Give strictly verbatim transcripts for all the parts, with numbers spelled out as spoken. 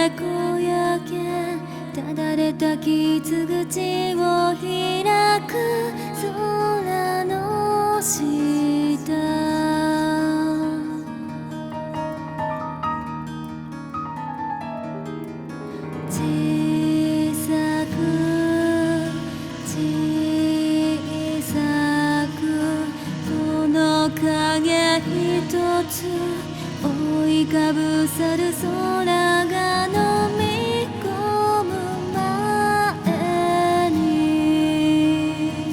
でこやけただれた傷口を開く空の下、小さく小さくこの影ひとつ覆いかぶさる空が飲み込む前に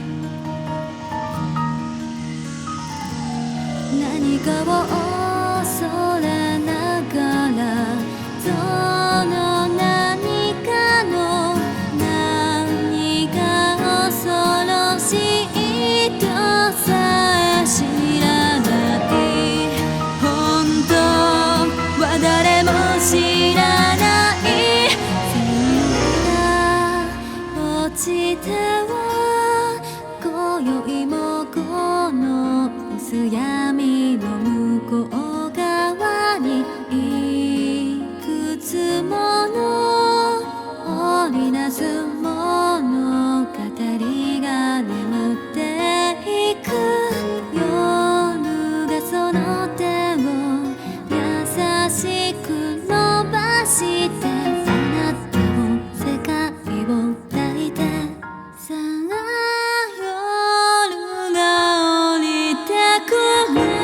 何かを恐れながらその何かの何か恐ろしいとさえ知らない本当は誰も知らない線が落ちては今宵もこの薄闇の向こう側にいくつもの織りなす物語が眠っていく夜がその手を優しく伸ばしてあなたを世界を抱いてさあ夜が降りてくる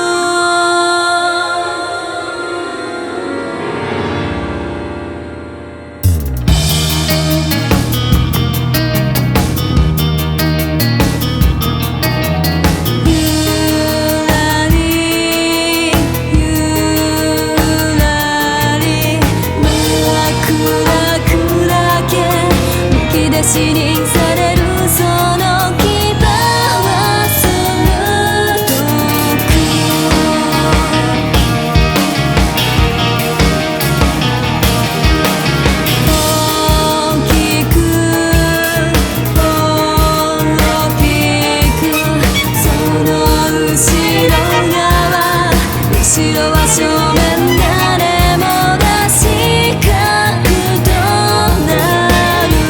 死にされるその牙は鋭く大きく大きくその後ろ側後ろは正面誰もが視覚となる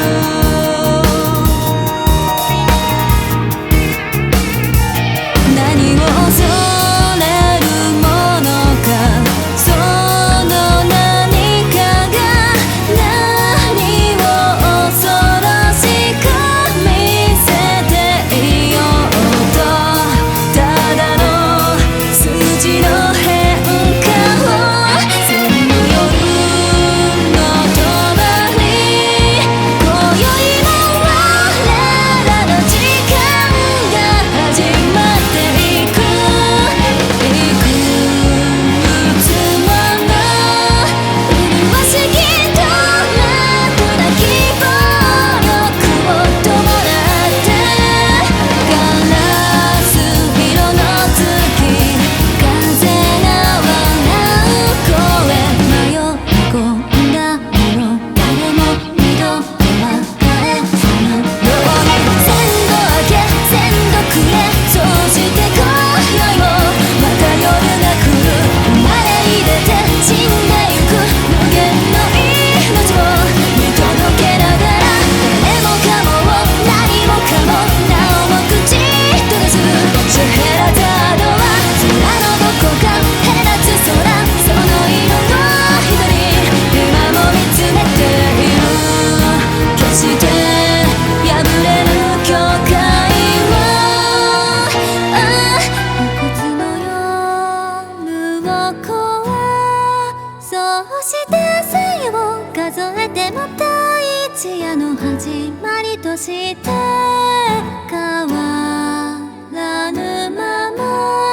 数えても第一夜の始まりとして変わらぬま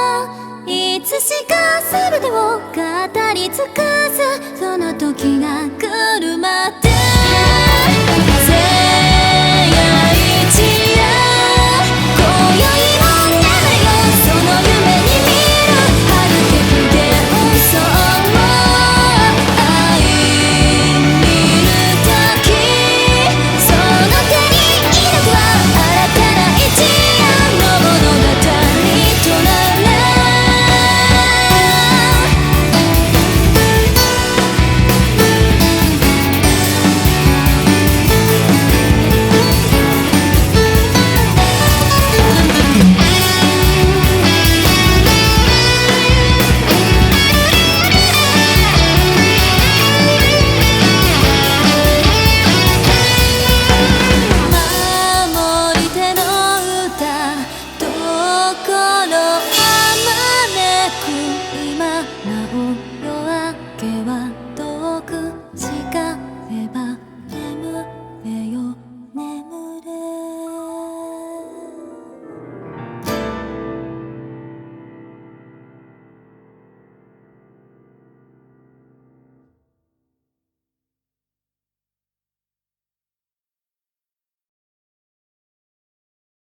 まいつしか全てを語り尽くすその時が